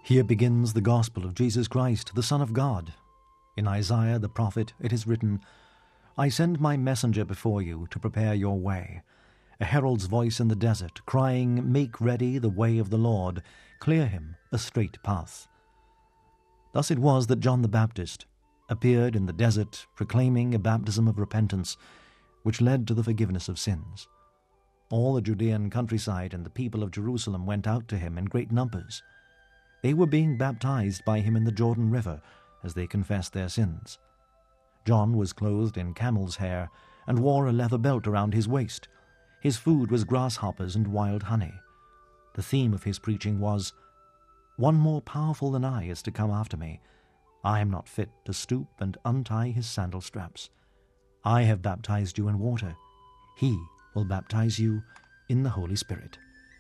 Here begins the gospel of Jesus Christ, the Son of God. In Isaiah the prophet it is written, I send my messenger before you to prepare your way, a herald's voice in the desert, crying, Make ready the way of the Lord, clear him a straight path. Thus it was that John the Baptist appeared in the desert, proclaiming a baptism of repentance, which led to the forgiveness of sins. All the Judean countryside and the people of Jerusalem went out to him in great numbers. They were being baptized by him in the Jordan River as they confessed their sins. John was clothed in camel's hair and wore a leather belt around his waist. His food was grasshoppers and wild honey. The theme of his preaching was, One more powerful than I is to come after me. I am not fit to stoop and untie his sandal straps. I have baptized you in water. He will baptize you in the Holy Spirit.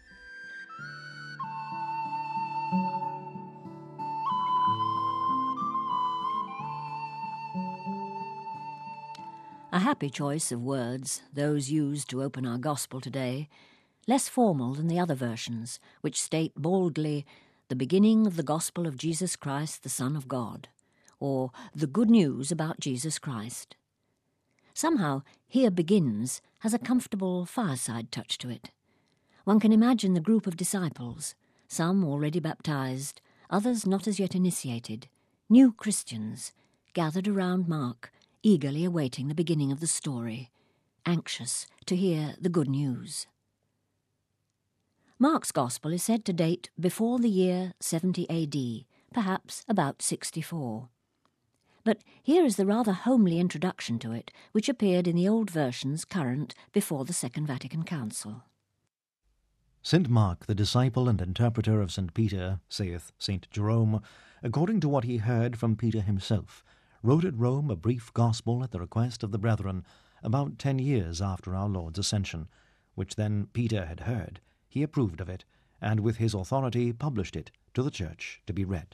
A happy choice of words, those used to open our Gospel today, less formal than the other versions, which state boldly, the beginning of the Gospel of Jesus Christ, the Son of God, or the good news about Jesus Christ. Somehow, Here Begins has a comfortable fireside touch to it. One can imagine the group of disciples, some already baptized, others not as yet initiated, new Christians, gathered around Mark, eagerly awaiting the beginning of the story, anxious to hear the good news. Mark's Gospel is said to date before the year 70 AD, perhaps about 64. But here is the rather homely introduction to it, which appeared in the old versions current before the Second Vatican Council. St. Mark, the disciple and interpreter of St. Peter, saith St. Jerome, according to what he heard from Peter himself, wrote at Rome a brief gospel at the request of the brethren about 10 years after our Lord's ascension, which then Peter had heard. He approved of it, and with his authority published it to the Church to be read.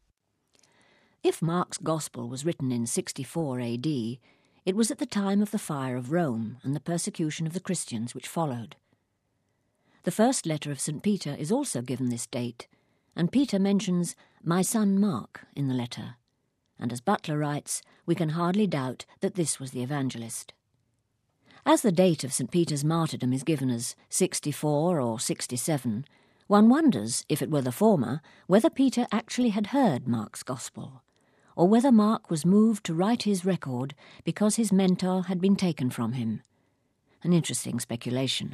If Mark's Gospel was written in 64 AD, it was at the time of the fire of Rome and the persecution of the Christians which followed. The first letter of St. Peter is also given this date, and Peter mentions my son Mark in the letter, and as Butler writes, we can hardly doubt that this was the evangelist. As the date of St. Peter's martyrdom is given as 64 or 67, one wonders, if it were the former, whether Peter actually had heard Mark's Gospel, or whether Mark was moved to write his record because his mentor had been taken from him. An interesting speculation.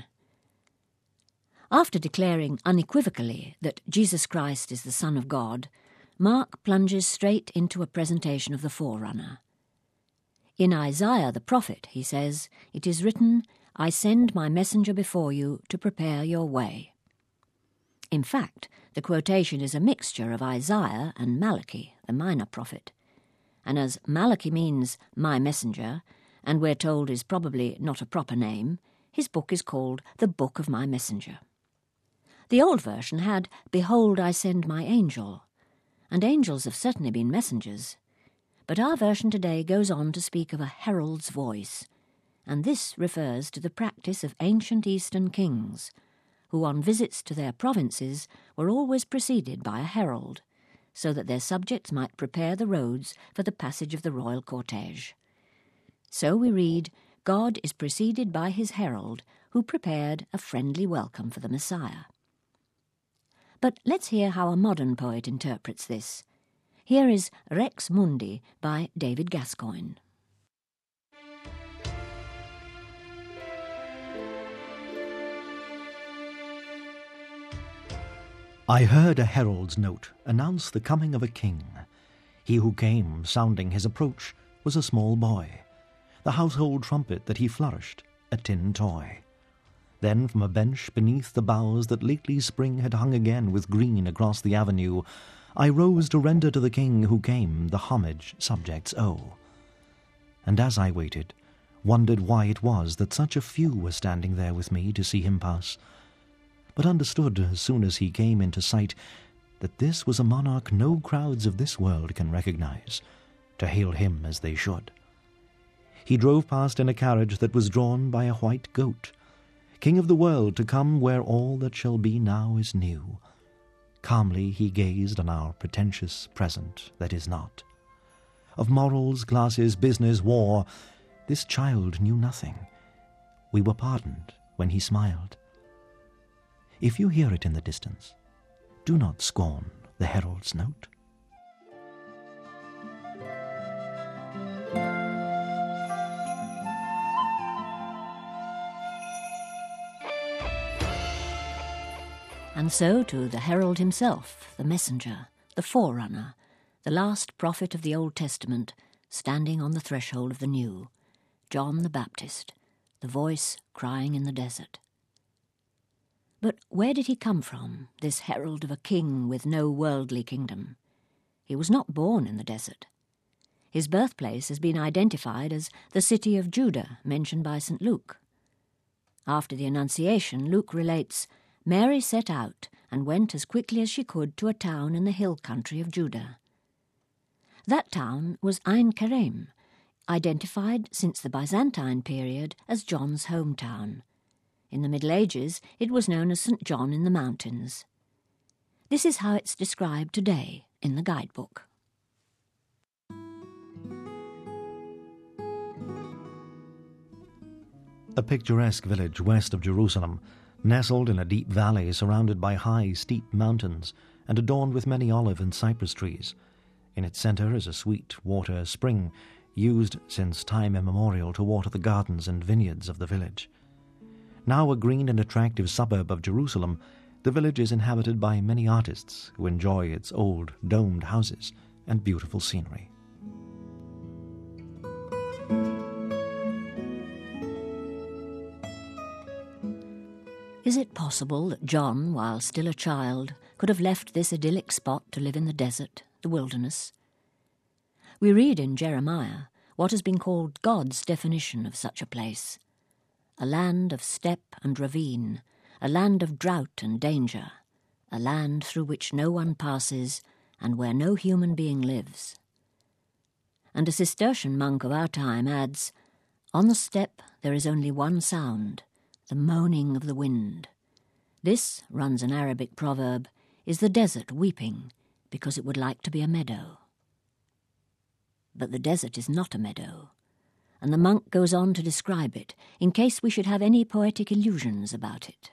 After declaring unequivocally that Jesus Christ is the Son of God, Mark plunges straight into a presentation of the forerunner. In Isaiah the prophet, he says, it is written, I send my messenger before you to prepare your way. In fact, the quotation is a mixture of Isaiah and Malachi, the minor prophet. And as Malachi means my messenger, and we're told is probably not a proper name, his book is called the Book of My Messenger. The old version had, Behold, I send my angel, and angels have certainly been messengers. But our version today goes on to speak of a herald's voice, and this refers to the practice of ancient Eastern kings, who on visits to their provinces were always preceded by a herald, so that their subjects might prepare the roads for the passage of the royal cortege. So we read, God is preceded by his herald, who prepared a friendly welcome for the Messiah. But let's hear how a modern poet interprets this. Here is Rex Mundi by David Gascoigne. I heard a herald's note announce the coming of a king. He who came, sounding his approach, was a small boy. The household trumpet that he flourished, a tin toy. Then from a bench beneath the boughs that lately spring had hung again with green across the avenue, I rose to render to the king who came the homage subjects owe. And as I waited, wondered why it was that such a few were standing there with me to see him pass, but understood as soon as he came into sight that this was a monarch no crowds of this world can recognize, to hail him as they should. He drove past in a carriage that was drawn by a white goat, King of the world to come where all that shall be now is new. Calmly he gazed on our pretentious present that is not. Of morals, classes, business, war, this child knew nothing. We were pardoned when he smiled. If you hear it in the distance, do not scorn the herald's note. And so to the herald himself, the messenger, the forerunner, the last prophet of the Old Testament, standing on the threshold of the New, John the Baptist, the voice crying in the desert. But where did he come from, this herald of a king with no worldly kingdom? He was not born in the desert. His birthplace has been identified as the city of Judah, mentioned by St. Luke. After the Annunciation, Luke relates, Mary set out and went as quickly as she could to a town in the hill country of Judah. That town was Ein Kerem, identified since the Byzantine period as John's hometown. In the Middle Ages, it was known as St. John in the Mountains. This is how it's described today in the guidebook. A picturesque village west of Jerusalem, nestled in a deep valley surrounded by high, steep mountains and adorned with many olive and cypress trees. In its centre is a sweet water spring, used since time immemorial to water the gardens and vineyards of the village. Now a green and attractive suburb of Jerusalem, the village is inhabited by many artists who enjoy its old, domed houses and beautiful scenery. Is it possible that John, while still a child, could have left this idyllic spot to live in the desert, the wilderness? We read in Jeremiah what has been called God's definition of such a place: a land of steppe and ravine, a land of drought and danger, a land through which no one passes and where no human being lives. And a Cistercian monk of our time adds, on the steppe there is only one sound, the moaning of the wind. This, runs an Arabic proverb, is the desert weeping because it would like to be a meadow. But the desert is not a meadow, and the monk goes on to describe it in case we should have any poetic illusions about it.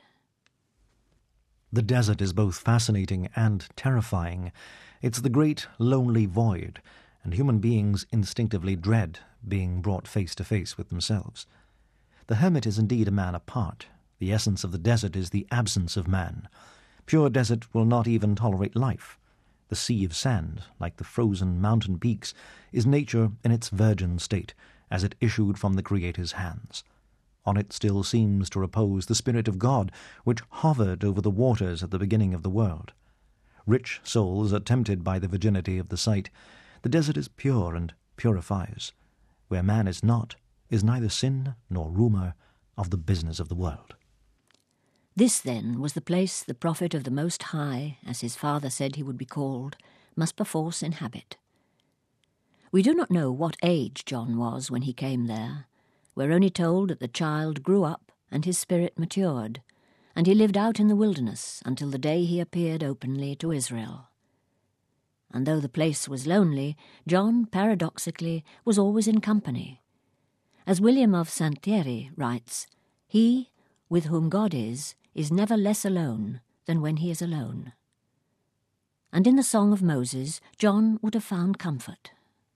The desert is both fascinating and terrifying. It's the great lonely void, and human beings instinctively dread being brought face to face with themselves. The hermit is indeed a man apart. The essence of the desert is the absence of man. Pure desert will not even tolerate life. The sea of sand, like the frozen mountain peaks, is nature in its virgin state, as it issued from the Creator's hands. On it still seems to repose the Spirit of God, which hovered over the waters at the beginning of the world. Rich souls are tempted by the virginity of the site. The desert is pure and purifies. Where man is not, is neither sin nor rumour of the business of the world. This, then, was the place the prophet of the Most High, as his father said he would be called, must perforce inhabit. We do not know what age John was when he came there. We're only told that the child grew up and his spirit matured, and he lived out in the wilderness until the day he appeared openly to Israel. And though the place was lonely, John, paradoxically, was always in company. As William of St. Thierry writes, he, with whom God is never less alone than when he is alone. And in the Song of Moses, John would have found comfort.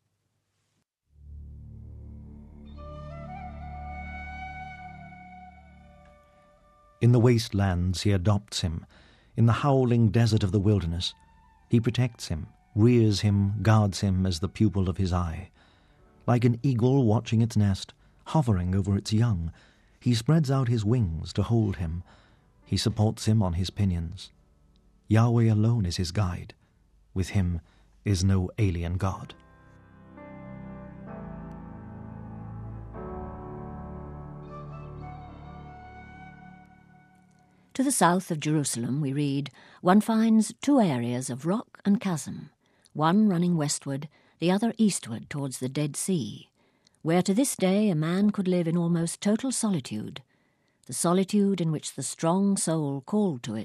In the wastelands he adopts him. In the howling desert of the wilderness, he protects him, rears him, guards him as the pupil of his eye. Like an eagle watching its nest, hovering over its young, he spreads out his wings to hold him. He supports him on his pinions. Yahweh alone is his guide. With him is no alien god. To the south of Jerusalem, we read, one finds two areas of rock and chasm, one running westward, the other eastward towards the Dead Sea, where to this day a man could live in almost total solitude, the solitude in which the strong soul called to it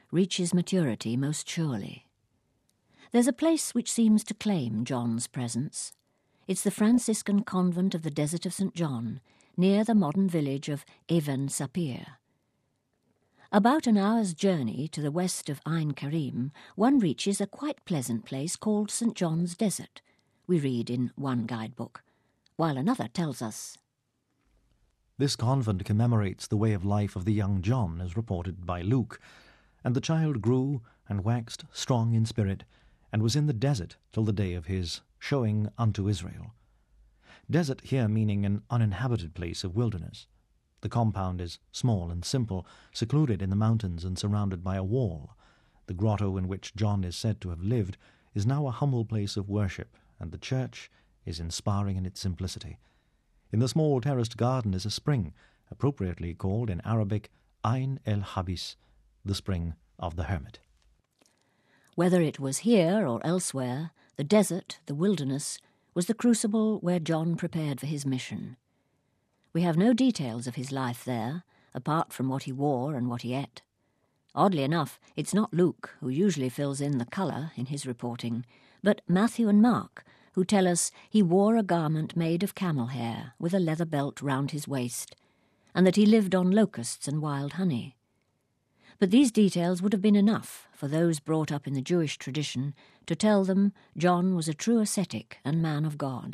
reaches maturity most surely. There's a place which seems to claim John's presence. It's the Franciscan convent of the Desert of St. John, near the modern village of Even Sapir. About an hour's journey to the west of Ain Karim, one reaches a quite pleasant place called St. John's Desert, we read in one guidebook, while another tells us. This convent commemorates the way of life of the young John, as reported by Luke, and the child grew and waxed strong in spirit, and was in the desert till the day of his showing unto Israel. Desert here meaning an uninhabited place of wilderness. The compound is small and simple, secluded in the mountains and surrounded by a wall. The grotto in which John is said to have lived is now a humble place of worship, and the church is inspiring in its simplicity. In the small terraced garden is a spring, appropriately called in Arabic Ain el-Habis, the spring of the hermit. Whether it was here or elsewhere, the desert, the wilderness, was the crucible where John prepared for his mission. We have no details of his life there, apart from what he wore and what he ate. Oddly enough, it's not Luke who usually fills in the colour in his reporting, but Matthew and Mark, who tell us he wore a garment made of camel hair with a leather belt round his waist, and that he lived on locusts and wild honey. But these details would have been enough for those brought up in the Jewish tradition to tell them John was a true ascetic and man of God.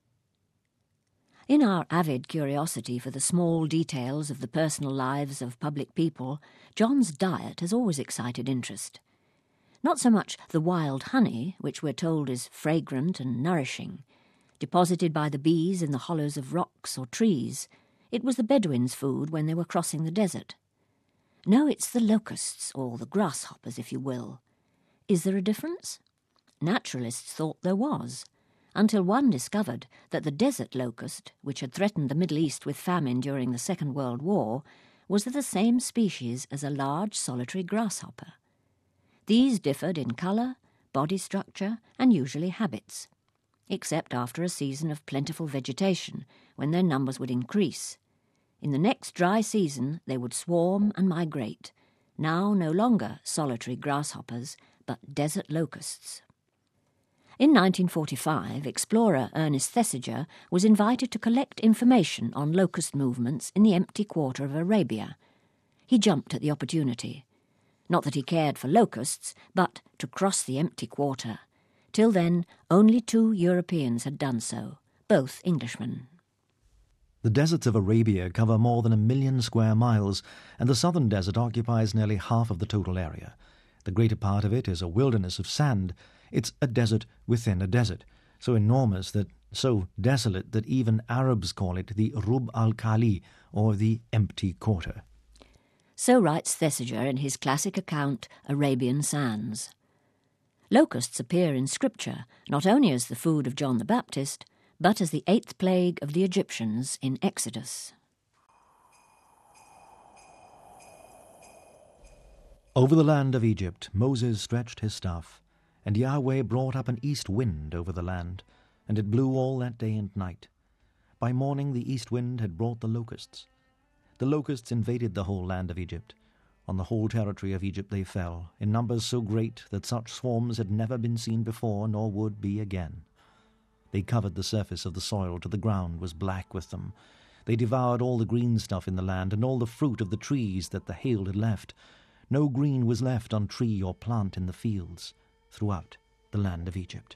In our avid curiosity for the small details of the personal lives of public people, John's diet has always excited interest. Not so much the wild honey, which we're told is fragrant and nourishing. Deposited by the bees in the hollows of rocks or trees, it was the Bedouins' food when they were crossing the desert. No, it's the locusts, or the grasshoppers, if you will. Is there a difference? Naturalists thought there was, until one discovered that the desert locust, which had threatened the Middle East with famine during the Second World War, was of the same species as a large solitary grasshopper. These differed in colour, body structure, and usually habits, except after a season of plentiful vegetation, when their numbers would increase. In the next dry season they would swarm and migrate, now no longer solitary grasshoppers, but desert locusts. In 1945, explorer Ernest Thesiger was invited to collect information on locust movements in the empty quarter of Arabia. He jumped at the opportunity. Not that he cared for locusts, but to cross the empty quarter. Till then, only 2 Europeans had done so, both Englishmen. The deserts of Arabia cover more than 1 million square miles, and the southern desert occupies nearly half of the total area. The greater part of it is a wilderness of sand. It's a desert within a desert, so enormous so desolate that even Arabs call it the Rub al-Khali, or the empty quarter. So writes Thesiger in his classic account, Arabian Sands. Locusts appear in Scripture not only as the food of John the Baptist, but as the 8th plague of the Egyptians in Exodus. Over the land of Egypt Moses stretched his staff, and Yahweh brought up an east wind over the land, and it blew all that day and night. By morning the east wind had brought the locusts. The locusts invaded the whole land of Egypt. On the whole territory of Egypt they fell, in numbers so great that such swarms had never been seen before, nor would be again. They covered the surface of the soil till the ground was black with them. They devoured all the green stuff in the land, and all the fruit of the trees that the hail had left. No green was left on tree or plant in the fields throughout the land of Egypt.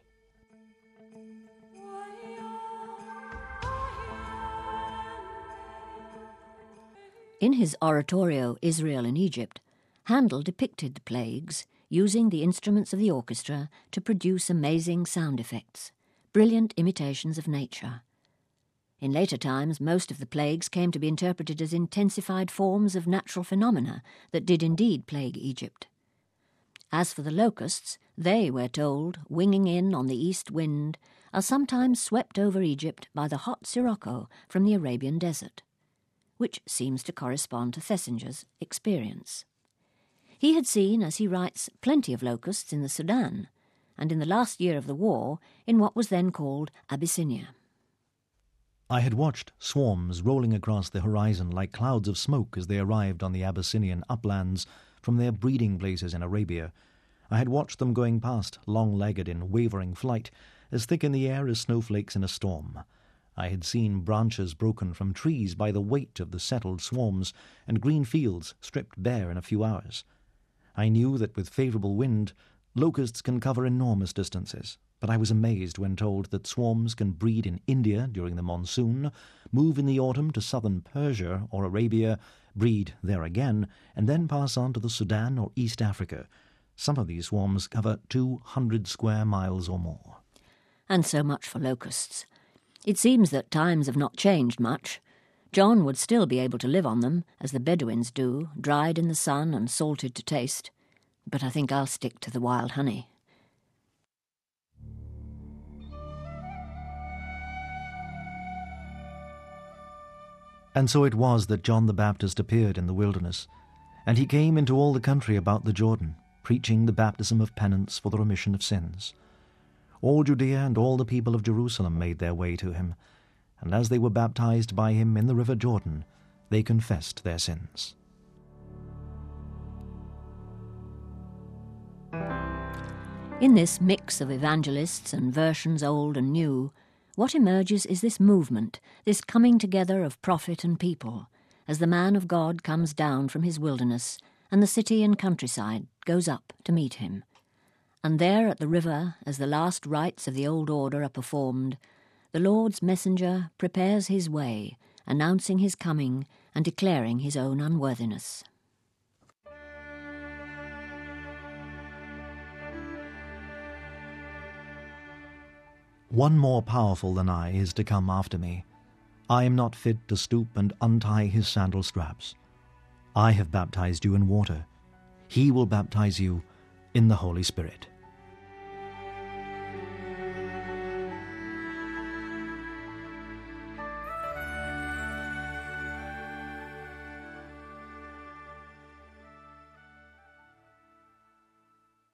In his oratorio Israel in Egypt, Handel depicted the plagues, using the instruments of the orchestra to produce amazing sound effects, brilliant imitations of nature. In later times, most of the plagues came to be interpreted as intensified forms of natural phenomena that did indeed plague Egypt. As for the locusts, they, we're told, winging in on the east wind, are sometimes swept over Egypt by the hot sirocco from the Arabian desert, which seems to correspond to Thesinger's experience. He had seen, as he writes, plenty of locusts in the Sudan, and in the last year of the war in what was then called Abyssinia. I had watched swarms rolling across the horizon like clouds of smoke as they arrived on the Abyssinian uplands, from their breeding places in Arabia. I had watched them going past, long-legged in wavering flight, as thick in the air as snowflakes in a storm. I had seen branches broken from trees by the weight of the settled swarms, and green fields stripped bare in a few hours. I knew that with favourable wind, locusts can cover enormous distances, but I was amazed when told that swarms can breed in India during the monsoon, move in the autumn to southern Persia or Arabia, breed there again, and then pass on to the Sudan or East Africa. Some of these swarms cover 200 square miles or more. And so much for locusts. It seems that times have not changed much. John would still be able to live on them, as the Bedouins do, dried in the sun and salted to taste. But I think I'll stick to the wild honey. And so it was that John the Baptist appeared in the wilderness, and he came into all the country about the Jordan, preaching the baptism of penance for the remission of sins. All Judea and all the people of Jerusalem made their way to him, and as they were baptized by him in the river Jordan, they confessed their sins. In this mix of evangelists and versions old and new, what emerges is this movement, this coming together of prophet and people, as the man of God comes down from his wilderness, and the city and countryside goes up to meet him. And there at the river, as the last rites of the old order are performed, the Lord's messenger prepares his way, announcing his coming and declaring his own unworthiness. One more powerful than I is to come after me. I am not fit to stoop and untie his sandal straps. I have baptized you in water. He will baptize you in the Holy Spirit.